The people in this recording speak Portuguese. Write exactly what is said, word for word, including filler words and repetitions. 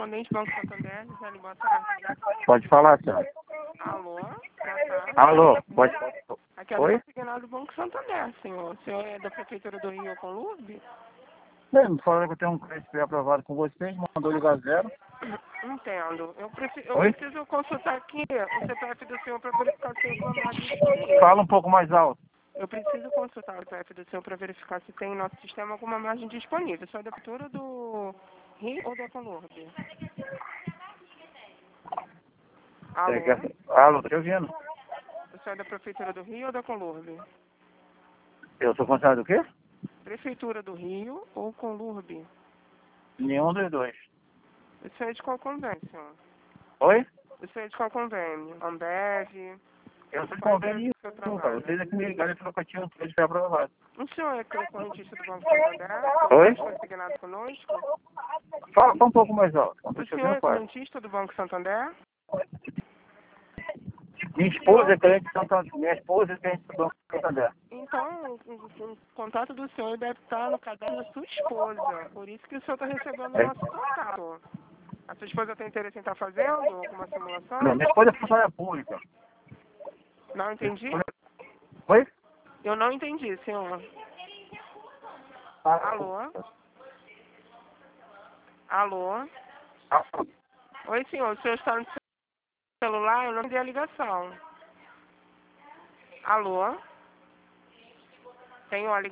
correspondente Banco Santander, Gisele, boa tarde. Pode falar, senhor. Alô, boa tarde. Alô, pode... Aqui é a Oi? Dona Signal do Banco Santander, senhor. O senhor é da Prefeitura do Rio com Lourdes? Não, me falaram que eu tenho um crédito pré-aprovado com vocês, mandou ligar zero. Entendo. Eu, preci eu Oi? preciso consultar aqui o C P F do senhor para verificar se tem alguma margem disponível. Fala um pouco mais alto. Eu preciso consultar o C P F do senhor para verificar se tem em nosso sistema alguma margem disponível. O senhor é da Prefeitura do Rio ou da Colômbia? Alô? É que- Alô, tô te ouvindo. O senhor é da Prefeitura do Rio ou da Colômbia? Eu sou funcionário do quê? Prefeitura do Rio ou Colômbia? Nenhum dos dois. O senhor é de qual convênio, senhor? Oi? O senhor é de qual convênio? Ambev? Eu sou Qual convênio é o seu nenhum, cara. trabalho? Vocês aqui me ligaram e falaram que eu tinha um crédito pré-aprovado. O senhor é correntista do Banco Santander? Oi? Consignado conosco? Fala, fala um pouco mais alto. Não tô O te senhor ouvindo é quase. correntista do Banco Santander? Minha esposa é cliente de Santander. Minha esposa é cliente do Banco Santander. Então, o, o- o contato do senhor deve estar no caderno da sua esposa. Por isso que o senhor está recebendo o É. nosso contato. A sua esposa tem interesse em estar fazendo alguma simulação? Não, minha esposa é funcionária pública. Não entendi? Oi? Eu não entendi, senhor. Ah, Alô? Alô? ah, Oi, senhor. O senhor está no celular? Eu não entendi a ligação. Alô? Tenho a ligação.